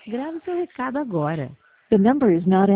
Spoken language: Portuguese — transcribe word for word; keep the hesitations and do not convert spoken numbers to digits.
Grave seu recado agora. The number is not